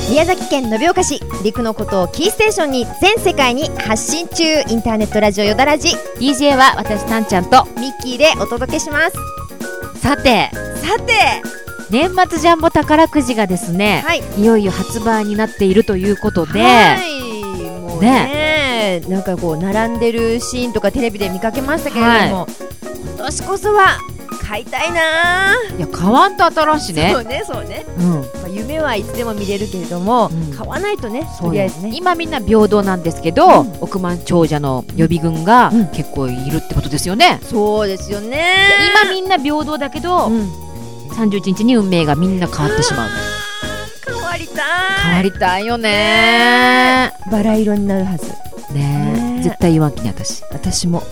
宮崎県延岡市陸のことをキーステーションに全世界に発信中、インターネットラジオよだらじ DJ は私たんちゃんとミッキーでお届けします。 さて年末ジャンボ宝くじがですね、はい、いよいよ発売になっているということで、 はい、もうね、なんかこう並んでるシーンとかテレビで見かけましたけれども、はい、今年こそは買いたいな。 いや買わんと新しいね。 そうね、夢はいつでも見れるけれども、買わないとね、とりあえずね。 今みんな平等なんですけど、億万長者の予備軍が結構いるってことですよね。 そうですよね。 今みんな平等だけど、31日に運命がみんな変わってしまう。 変わりたいよね。 バラ色になるはずね。絶対言わんきに私も。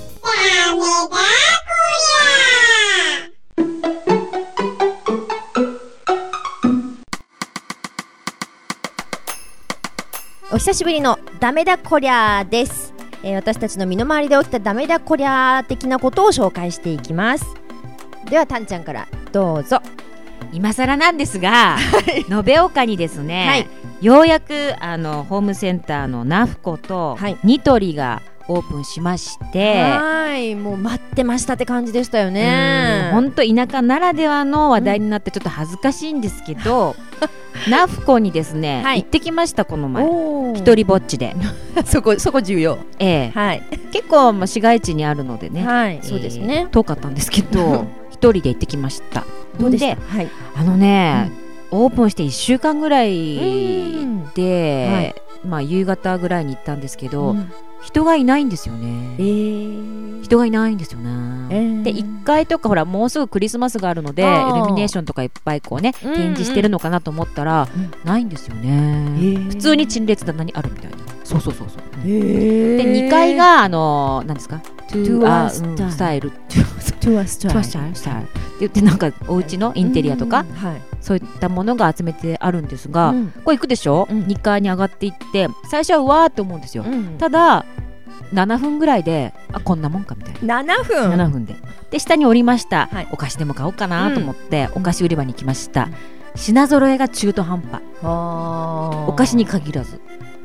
お久しぶりのダメだこりゃです。私たちの身の回りで起きたダメだこりゃ的なことを紹介していきます。ではたんちゃんからどうぞ。 今更なんですが、延岡にですね、はい、ようやくホームセンターのナフコとニトリがオープンしまして、 はい、もう待ってましたって感じでしたよね。 本当田舎ならではの話題になってちょっと恥ずかしいんですけど、ナフコにですね、はい、行ってきました。この前一人ぼっちでそこ重要。 はい、結構市街地にあるのでね、 はい、そうですね、 遠かったんですけど一人で行ってきました。 どうでした？はい、 オープンして1週間ぐらいで、夕方ぐらいに行ったんですけど、人がいないんですよね。人がいないんですよね。で1階とかほらもうすぐクリスマスがあるのでイルミネーションとかいっぱいこうね展示してるのかなと思ったら、ないんですよね。普通に陳列棚にあるみたいな。そうで2階が何ですか、トゥアスタイルって言ってなんかお家のインテリアとか、そういったものが集めてあるんですが、これ行くでしょ、2階に上がっていって最初はうわーって思うんですよ。ただ7分ぐらいでこんなもんかみたいな。7分で下に降りました。お菓子でも買おうかなと思ってお菓子売り場に行きました。品揃えが中途半端。お菓子に限らず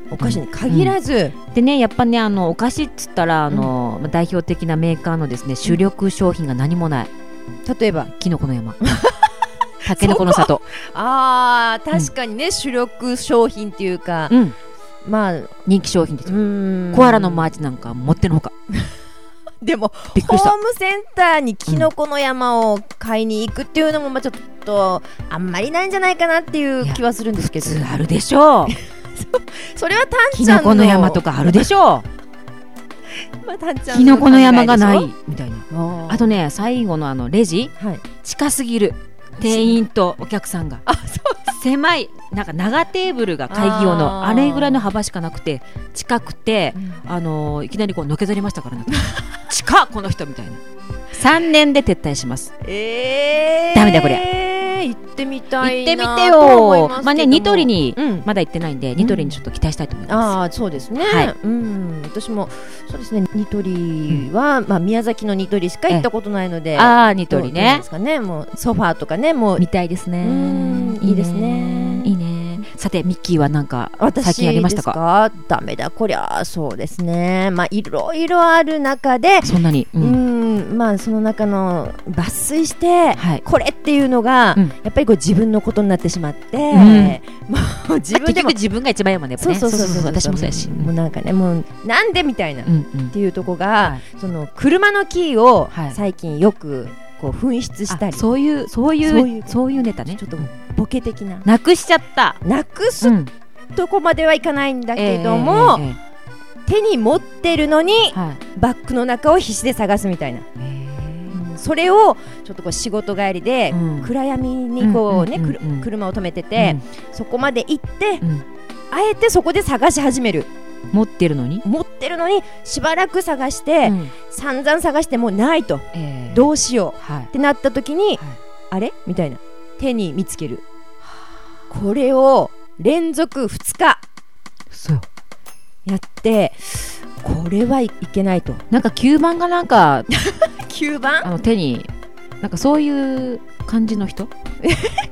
でね、やっぱねお菓子っつったら代表的なメーカーのですね主力商品が何もない。 例えばきのこの山たけのこの里。 確かにね、主力商品っていうか、 人気商品ですよ。コアラのマーチなんか持ってのほか。 でもホームセンターにきのこの山を買いに行くっていうのもちょっとあんまりないんじゃないかなっていう気はするんですけど。 普通あるでしょう。 それはたんちゃんのきのこの山とかあるでしょう。きのこの山がないみたいな。あとね、最後のレジ、近すぎる。店員とお客さんが狭い、なんか長テーブルが会議用のあれぐらいの幅しかなくて近くて、いきなりこうのけぞりましたからね。近っこの人みたいな。3年で撤退します。ダメだこれ。 行ってみたいな。 行ってみてよ。ニトリにまだ行ってないんで、ニトリにちょっと期待したいと思います。 そうですね。私もそうですね。ニトリは宮崎のニトリしか行ったことないので、 ニトリね。 もうソファーとかね、もう見たいですね。 いいですね。 いいね。さてミッキーは何か最近ありましたか？ ダメだこりゃ。そうですね。いろいろある中で、 そんなにその中の抜粋して、これっていうのが、やっぱり自分のことになってしまって、もう自分でも自分が一番やもんね。そう私もそうやし、 もうなんかね、もうなんでみたいなっていうとこが、その車のキーを最近よくこう紛失したり、 そういうネタね。 ちょっとボケ的な、 なくしちゃった。 なくすとこまではいかないんだけども、手に持ってるのに、バッグの中を必死で探すみたいな。それをちょっと仕事帰りで、暗闇にこうね、車を止めてて、そこまで行って、あえてそこで探し始める。 持ってるのにしばらく探して、散々探してもないと、どうしよう、ってなった時に、あれみたいな、手に見つける。これを連続2日やって、これはいけないと。 なんか吸盤がなんか吸盤手になんかそういう感じの人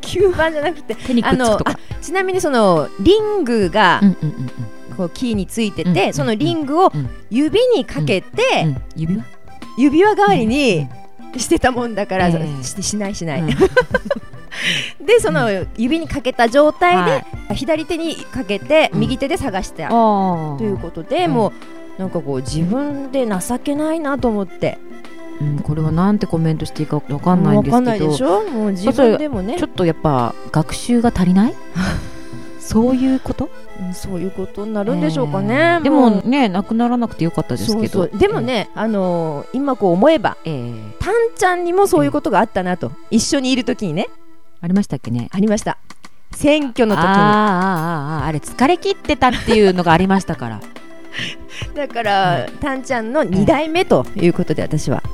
吸盤じゃなくて手にくっつくとか。 ちなみにそのリングがこうキーについてて、そのリングを指にかけて、指輪代わりにしてたもんだから、しない、でその指にかけた状態で、左手にかけて右手で探してあるということで、もうなんかこう自分で情けないなと思って、 これはなんてコメントしていいか分かんないんですけど、 分かんないでしょ。もう自分でもね、 ちょっとやっぱ学習が足りないそういうこと、 そういうことになるんでしょうかね。 でもね、なくならなくてよかったですけど、 でもね、今こう思えば、タンちゃんにもそういうことがあったなと、一緒にいるときにね。 ありましたっけね。 ありました。選挙の時にあれ疲れ切ってたっていうのがありましたからだから、タンちゃんの2代目ということで、私は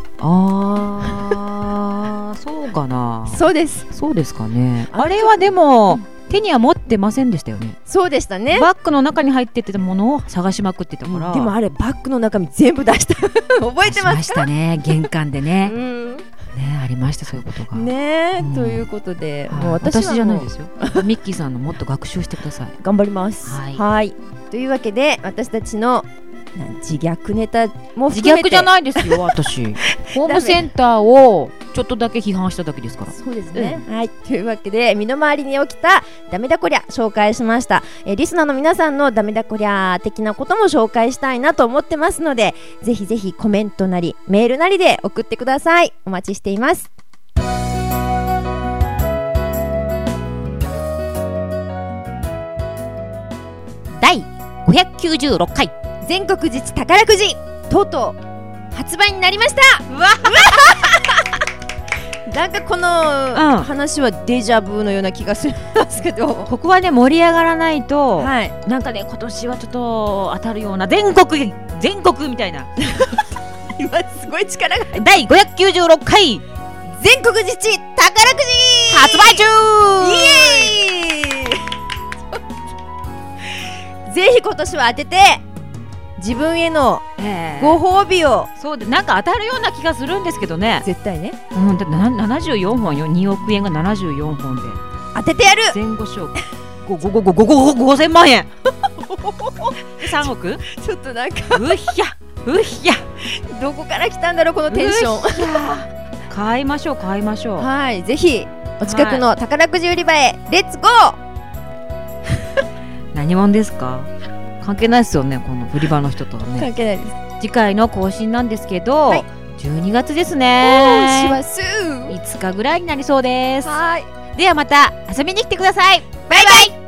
そうかな。 そうです。 そうですかね。あれはでも手には持ってませんでしたよね。 そうでしたね。 バッグの中に入ってたものを探しまくってたから、 でもあれバッグの中身全部出した覚えてますか。 しましたね、玄関でねね、ありました、そういうことがね。ということで、もう私じゃないですよミッキーさんのもっと学習してください。 頑張ります。はい。というわけで、私たちの自虐ネタも含めて、 自虐じゃないですよ私ホームセンターをちょっとだけ批判しただけですから。 そうですね、はい。というわけで、身の回りに起きたダメだこりゃ紹介しました。リスナーの皆さんのダメだこりゃ的なことも紹介したいなと思ってますので、ぜひぜひコメントなりメールなりで送ってください。お待ちしています。 第596回全国自治宝くじ、とうとう発売になりました。なんかこの話はデジャブのような気がするんですけど、 ここはね盛り上がらないと、なんかね今年はちょっと当たるような全国みたいな今すごい力が入って、 第596回全国自治宝くじ発売中。 イエーイぜひ今年は当てて自分へのご褒美を、 そうで、なんか当たるような気がするんですけどね、 絶対ね。 だって74本よ、2億円が74本で当ててやる。 前後賞5000万円3億ちょっとなんかうひゃどこから来たんだろうこのテンション買いましょう。 はい、ぜひお近くの宝くじ売り場へレッツゴー何者ですか。関係ないですよね、この売り場の人とはね。 関係ないです。 次回の更新なんですけど、12月ですね。5日ぐらいになりそうです。 はい。 ではまた遊びに来てください。バイバイ。